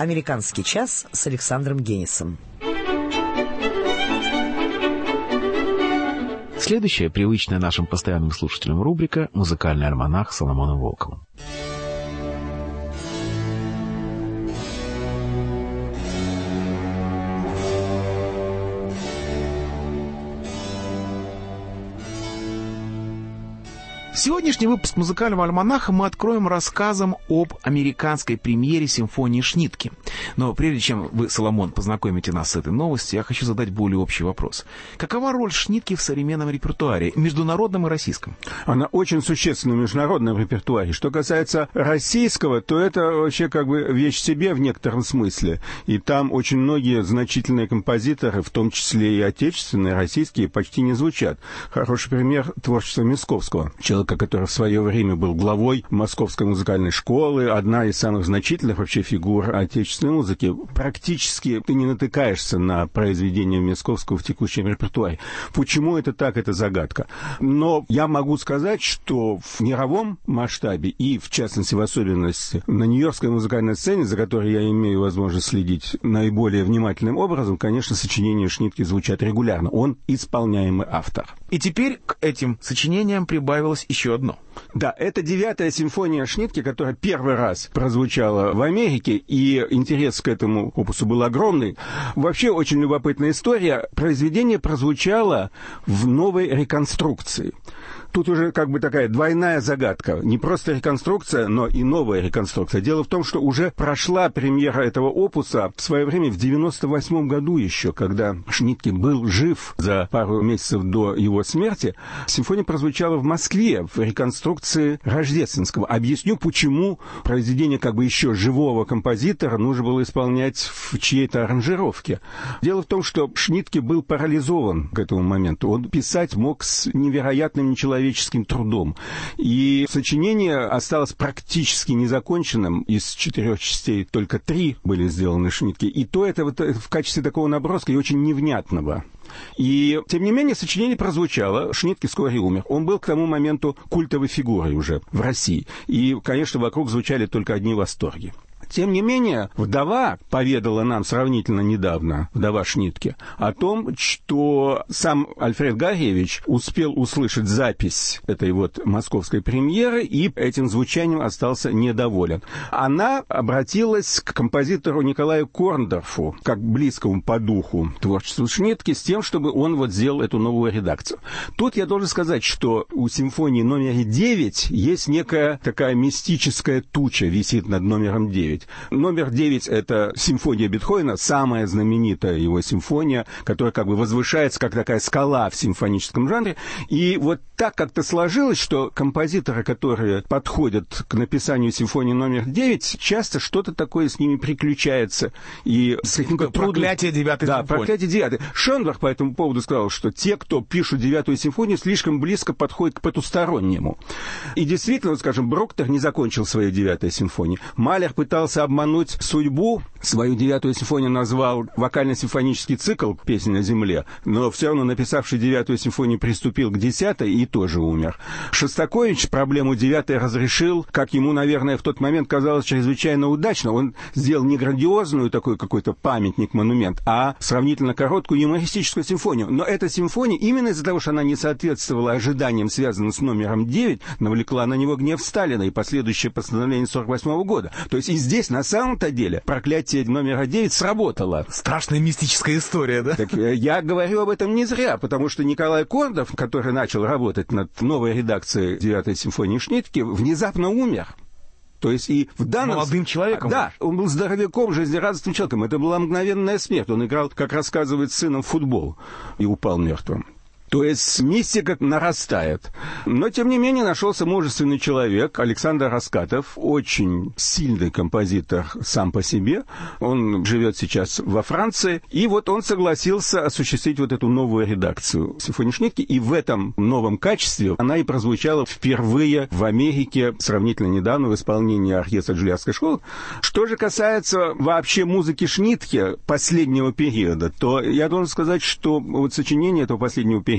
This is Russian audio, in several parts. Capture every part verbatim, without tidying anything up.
«Американский час» с Александром Генисом. Следующая, привычная нашим постоянным слушателям рубрика «Музыкальный альманах» с Соломоном Волковым. Сегодняшний выпуск «Музыкального альманаха» мы откроем рассказом об американской премьере симфонии Шнитке. Но прежде чем вы, Соломон, познакомите нас с этой новостью, я хочу задать более общий вопрос. Какова роль Шнитке в современном репертуаре, международном и российском? Она очень существенна в международном репертуаре. Что касается российского, то это вообще как бы вещь в себе в некотором смысле. И там очень многие значительные композиторы, в том числе и отечественные, российские, почти не звучат. Хороший пример творчества Мясковского, человека, который в свое время был главой Московской музыкальной школы, одна из самых значительных вообще фигур отечественной музыки. Практически ты не натыкаешься на произведения Мясковского в текущем репертуаре. Почему это так, это загадка. Но я могу сказать, что в мировом масштабе и, в частности, в особенности на нью-йоркской музыкальной сцене, за которой я имею возможность следить наиболее внимательным образом, конечно, сочинения Шнитке звучат регулярно. Он исполняемый автор. И теперь к этим сочинениям прибавилось еще одно. Да, это девятая симфония Шнитке, которая первый раз прозвучала в Америке, и интерес к этому опусу был огромный. Вообще очень любопытная история. Произведение прозвучало в новой реконструкции. Тут уже как бы такая двойная загадка. Не просто реконструкция, но и новая реконструкция. Дело в том, что уже прошла премьера этого опуса в свое время в девяносто восьмом году еще, когда Шнитке был жив за пару месяцев до его смерти. Симфония прозвучала в Москве в реконструкции Рождественского. Объясню, почему произведение как бы еще живого композитора нужно было исполнять в чьей-то аранжировке. Дело в том, что Шнитке был парализован к этому моменту. Он писать мог с невероятным нечеловеческим трудом. И сочинение осталось практически незаконченным. Из четырех частей только три были сделаны Шнитке. И то это вот в качестве такого наброска и очень невнятного. И, тем не менее, сочинение прозвучало. Шнитке вскоре умер. Он был к тому моменту культовой фигурой уже в России. И, конечно, вокруг звучали только одни восторги. Тем не менее, вдова поведала нам сравнительно недавно, вдова Шнитке, о том, что сам Альфред Гарьевич успел услышать запись этой вот московской премьеры и этим звучанием остался недоволен. Она обратилась к композитору Николаю Корндорфу, как близкому по духу творчеству Шнитке, с тем, чтобы он вот сделал эту новую редакцию. Тут я должен сказать, что у симфонии номер девять есть некая такая мистическая туча, висит над номером девять. Номер девять — это симфония Бетховена, самая знаменитая его симфония, которая как бы возвышается как такая скала в симфоническом жанре. И вот так как-то сложилось, что композиторы, которые подходят к написанию симфонии номер девять, часто что-то такое с ними приключается. И с каким-то проклятие девятой да, симфонии. Да, проклятие девятой. Шонберг по этому поводу сказал, что те, кто пишут девятую симфонию, слишком близко подходят к потустороннему. И действительно, скажем, Броктер не закончил свою девятую симфонию. Малер пытался обмануть судьбу, свою девятую симфонию назвал вокально-симфонический цикл «Песня на земле», но все равно, написавший девятую симфонию, приступил к десятой и тоже умер. Шостакович проблему девятой разрешил, как ему, наверное, в тот момент казалось чрезвычайно удачно. Он сделал не грандиозную такой какой-то памятник-монумент, а сравнительно короткую юмористическую симфонию. Но эта симфония, именно из-за того, что она не соответствовала ожиданиям, связанным с номером девять, навлекла на него гнев Сталина и последующее постановление сорок восьмого года. То есть и здесь, на самом-то деле, проклятие номера девять сработало. Страшная мистическая история, да? Так, я говорю об этом не зря, потому что Николай Корндорф, который начал работать над новой редакцией девятой симфонии Шнитке, внезапно умер. То есть и в данном... Молодым человеком? Да, он был здоровяком, жизнерадостным человеком. Это была мгновенная смерть. Он играл, как рассказывает сыном, в футбол и упал мертвым. То есть мистика нарастает. Но, тем не менее, нашелся мужественный человек, Александр Раскатов, очень сильный композитор сам по себе. Он живет сейчас во Франции. И вот он согласился осуществить вот эту новую редакцию симфонии Шнитке. И в этом новом качестве она и прозвучала впервые в Америке сравнительно недавно в исполнении оркестра Джульярдской школы. Что же касается вообще музыки Шнитке последнего периода, то я должен сказать, что вот сочинение этого последнего периода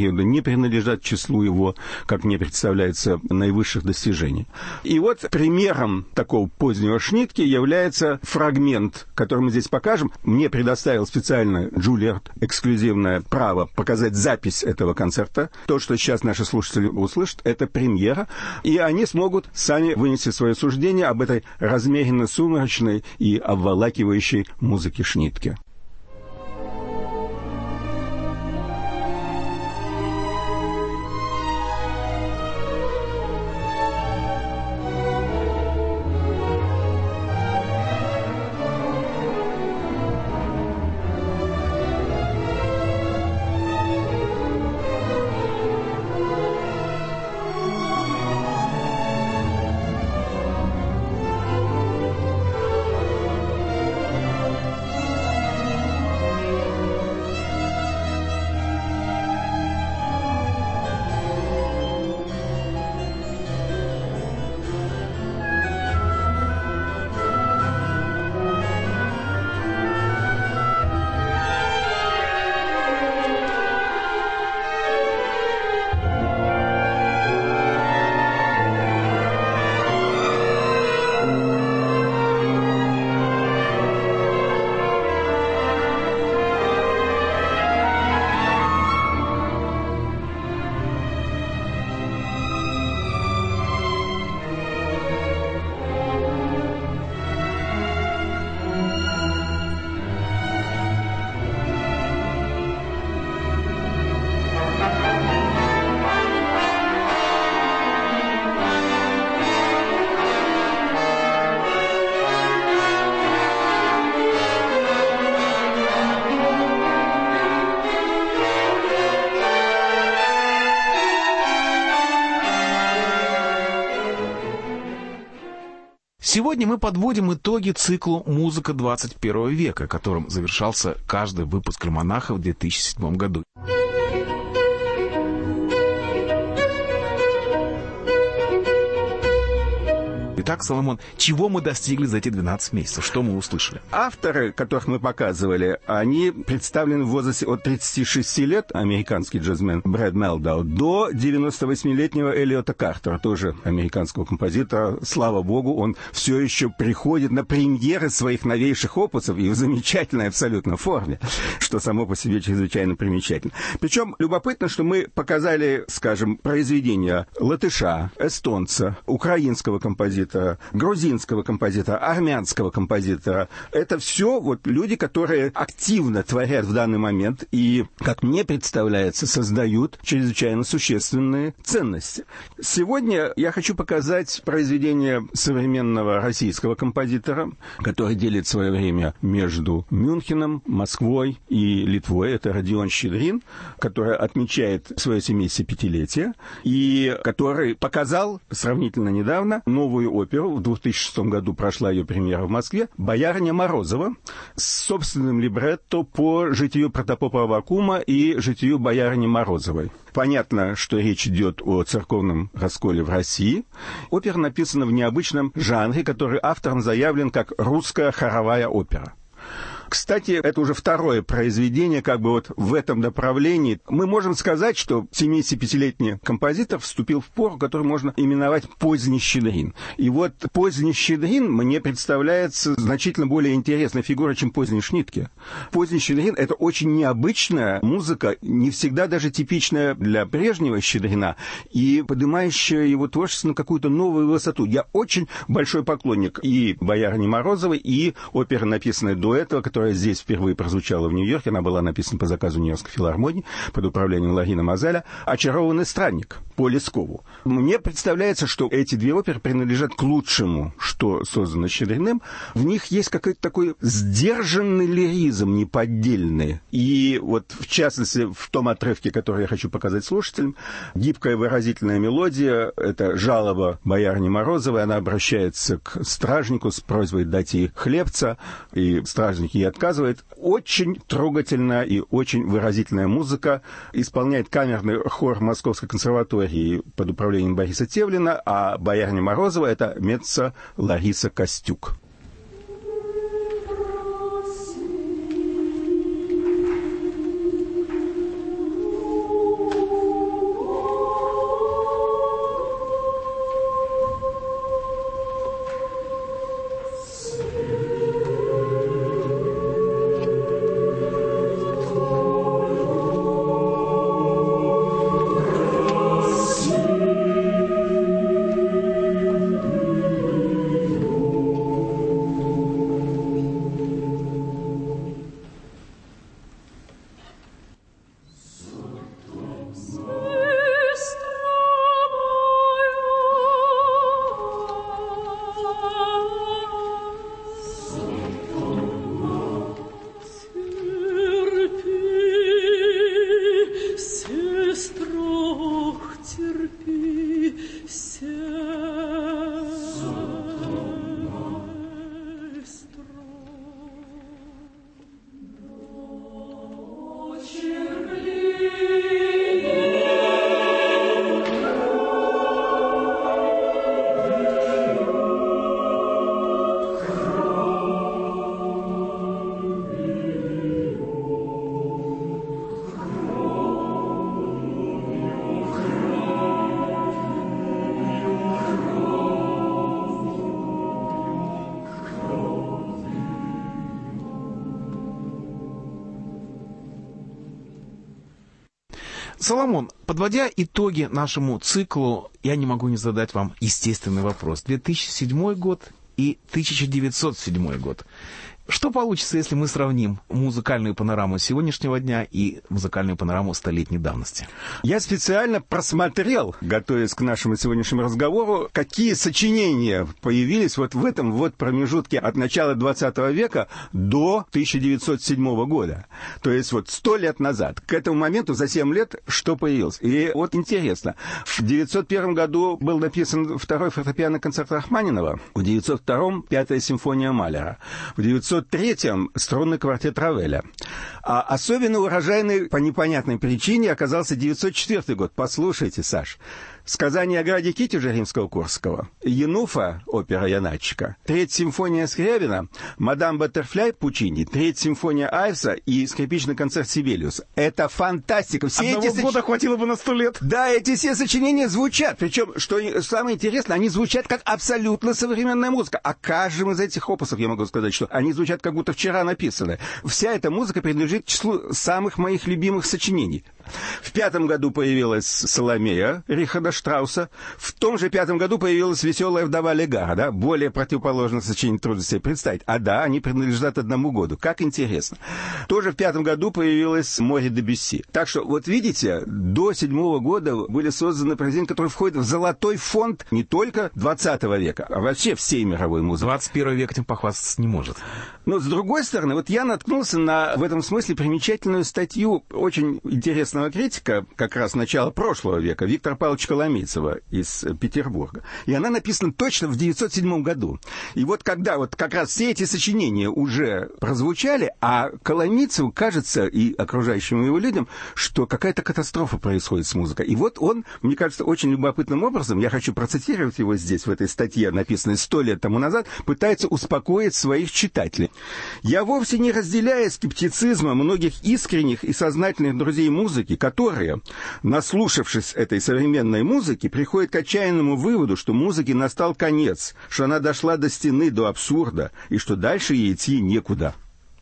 периода не принадлежат к числу его, как мне представляется, наивысших достижений. И вот примером такого позднего Шнитке является фрагмент, который мы здесь покажем. Мне предоставил специально Джульярд эксклюзивное право показать запись этого концерта. То, что сейчас наши слушатели услышат, это премьера, и они смогут сами вынести свое суждение об этой размеренно-сумрачной и обволакивающей музыке Шнитке. Сегодня мы подводим итоги циклу «Музыка двадцать первого века», которым завершался каждый выпуск «Альманаха» в две тысячи седьмом году. Итак, Соломон, чего мы достигли за эти двенадцать месяцев? Что мы услышали? Авторы, которых мы показывали, они представлены в возрасте от тридцати шести лет, американский джазмен Брэд Мелдау, до девяносто восьмилетнего Эллиота Картера, тоже американского композитора. Слава богу, он все еще приходит на премьеры своих новейших опусов и в замечательной абсолютно форме, что само по себе чрезвычайно примечательно. Причем любопытно, что мы показали, скажем, произведения латыша, эстонца, украинского композитора, грузинского композитора, армянского композитора. Это все вот люди, которые активно творят в данный момент и, как мне представляется, создают чрезвычайно существенные ценности. Сегодня я хочу показать произведение современного российского композитора, который делит свое время между Мюнхеном, Москвой и Литвой. Это Родион Щедрин, который отмечает свое семидесятипятилетие и который показал сравнительно недавно новую оперу. В две тысячи шестом году прошла ее премьера в Москве. «Боярыня Морозова» с собственным либретто по житию протопопа Аввакума и житию боярыни Морозовой. Понятно, что речь идет о церковном расколе в России. Опера написана в необычном жанре, который автором заявлен как русская хоровая опера. Кстати, это уже второе произведение как бы вот в этом направлении. Мы можем сказать, что семидесятипятилетний композитор вступил в пору, который можно именовать поздний Щедрин. И вот поздний Щедрин мне представляется значительно более интересной фигурой, чем поздний Шнитке. Поздний Щедрин — это очень необычная музыка, не всегда даже типичная для прежнего Щедрина, и поднимающая его творчество на какую-то новую высоту. Я очень большой поклонник и боярыни Морозовой, и оперы, написанной до этого, которая здесь впервые прозвучала в Нью-Йорке. Она была написана по заказу Нью-Йоркской филармонии под управлением Ларина Мазеля. «Очарованный странник» по Лескову. Мне представляется, что эти две оперы принадлежат к лучшему, что создано Щедриным. В них есть какой-то такой сдержанный лиризм, неподдельный. И вот, в частности, в том отрывке, который я хочу показать слушателям, гибкая выразительная мелодия — это жалоба боярыни Морозовой. Она обращается к стражнику с просьбой дать ей хлебца, и стражник ей отказывает. Очень трогательная и очень выразительная музыка. Исполняет камерный хор Московской консерватории под управлением Бориса Тевлина, а боярыня Морозова — это меццо Лариса Костюк. Соломон, подводя итоги нашему циклу, я не могу не задать вам естественный вопрос. две тысячи седьмой год и тысяча девятьсот седьмой год. Что получится, если мы сравним музыкальную панораму сегодняшнего дня и музыкальную панораму столетней давности? Я специально просмотрел, готовясь к нашему сегодняшнему разговору, какие сочинения появились вот в этом вот промежутке от начала двадцатого века до тысяча девятьсот седьмого года. То есть вот сто лет назад. К этому моменту за семь лет что появилось? И вот интересно. В девятьсот первом году был написан второй фортепианный концерт Рахманинова, в девятьсот втором пятая симфония Малера, в девятьсот третьем струнный квартет Равеля. А особенно урожайный по непонятной причине оказался девятьсот четвёртый год. Послушайте, Саш. «Сказание о граде Китеже» Римского-Корсакова, Януфа, опера Яначика, Третья симфония Скрябина, Мадам Баттерфляй Пучини, Третья симфония Айвса и скрипичный концерт Сибелиус. Это фантастика. Все Одного эти года соч... хватило бы на сто лет. Да, эти все сочинения звучат. Причем, что самое интересное, они звучат как абсолютно современная музыка. О каждом из этих опусов я могу сказать, что они звучат как будто вчера написаны. Вся эта музыка принадлежит к числу самых моих любимых сочинений. В пятом году появилась «Соломея» Рихарда Штрауса. В том же пятом году появилась «Веселая вдова Легара». Да? Более противоположное сочинение трудно себе представить. А да, они принадлежат одному году. Как интересно. Тоже в пятом году появилась «Море де Бюсси». Так что, вот видите, до седьмого года были созданы произведения, которые входят в золотой фонд не только двадцатого века, а вообще всей мировой музыки. двадцать первый век этим похвастаться не может. Но, с другой стороны, вот я наткнулся на, в этом смысле, примечательную статью очень интересного критика, как раз начала прошлого века, Виктора Павловича Коломейцева из Петербурга. И она написана точно в девятьсот седьмом году. И вот когда вот как раз все эти сочинения уже прозвучали, а Коломейцеву кажется и окружающим его людям, что какая-то катастрофа происходит с музыкой. И вот он, мне кажется, очень любопытным образом, я хочу процитировать его здесь, в этой статье, написанной сто лет тому назад, пытается успокоить своих читателей. «Я вовсе не разделяю скептицизма многих искренних и сознательных друзей музыки, которые, наслушавшись этой современной музыки, приходят к отчаянному выводу, что музыке настал конец, что она дошла до стены, до абсурда, и что дальше ей идти некуда.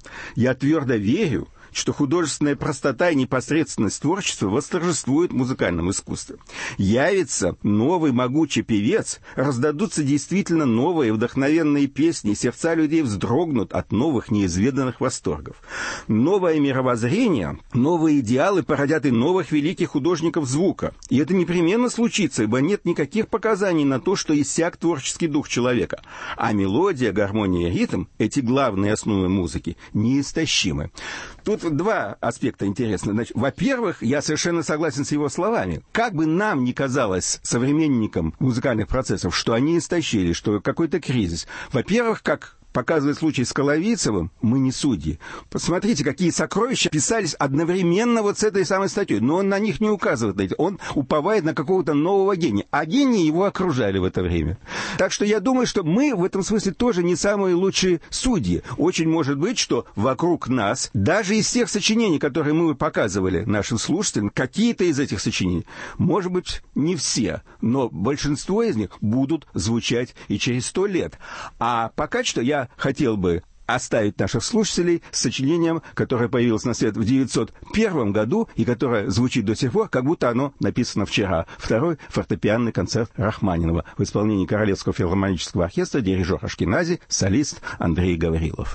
Я твердо верю, что художественная простота и непосредственность творчества восторжествуют в музыкальном искусстве. Явится новый могучий певец, раздадутся действительно новые вдохновенные песни, сердца людей вздрогнут от новых неизведанных восторгов. Новое мировоззрение, новые идеалы породят и новых великих художников звука. И это непременно случится, ибо нет никаких показаний на то, что иссяк творческий дух человека. А мелодия, гармония и ритм, эти главные основы музыки, неистощимы». Тут два аспекта интересны. Значит, во-первых, я совершенно согласен с его словами. Как бы нам ни казалось современникам музыкальных процессов, что они истощили, что какой-то кризис. Во-первых, как показывает случай с Коломейцевым, мы не судьи. Посмотрите, какие сокровища писались одновременно вот с этой самой статьей. Но он на них не указывает. Он уповает на какого-то нового гения. А гении его окружали в это время. Так что я думаю, что мы в этом смысле тоже не самые лучшие судьи. Очень может быть, что вокруг нас, даже из тех сочинений, которые мы показывали нашим слушателям, какие-то из этих сочинений, может быть, не все, но большинство из них будут звучать и через сто лет. А пока что я хотел бы оставить наших слушателей с сочинением, которое появилось на свет в девятьсот первом году и которое звучит до сих пор, как будто оно написано вчера. Второй фортепианный концерт Рахманинова в исполнении Королевского филармонического оркестра, дирижер Ашкенази, солист Андрей Гаврилов.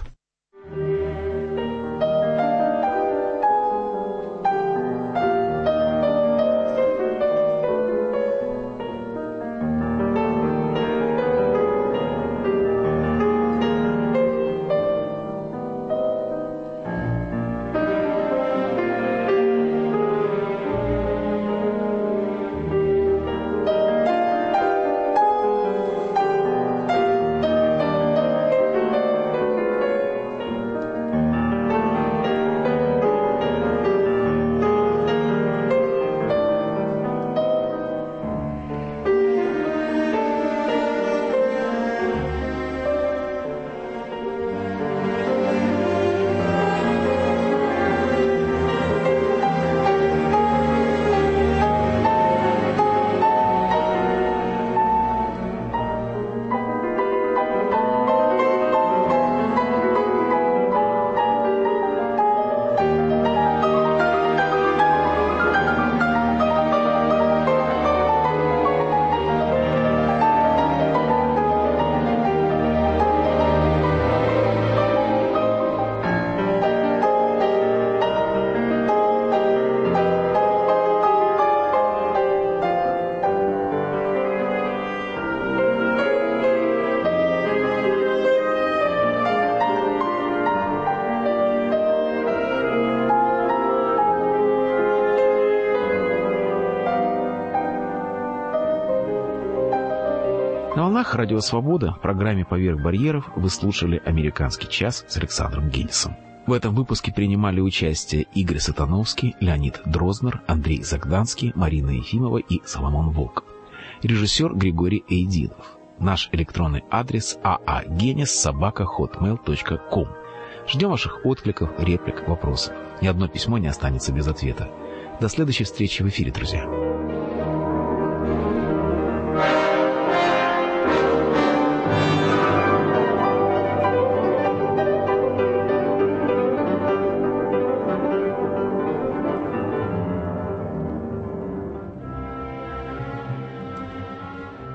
На волнах Радио Свобода в программе «Поверх барьеров» вы слушали «Американский час» с Александром Генисом. В этом выпуске принимали участие Игорь Сатановский, Леонид Дрознер, Андрей Загданский, Марина Ефимова и Соломон Волков. Режиссер Григорий Эйдинов. Наш электронный адрес aagenis собака хотмейл точка ком. Ждем ваших откликов, реплик, вопросов. Ни одно письмо не останется без ответа. До следующей встречи в эфире, друзья.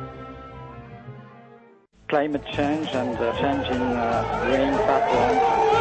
Climate change and uh, changing uh, rain patterns